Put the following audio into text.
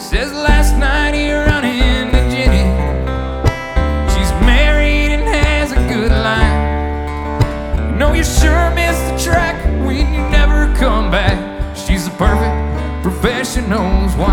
Says last night he run into Jenny. She's married and has a good life. You know you sure miss the track when you never come back. She's the perfect professional's wife.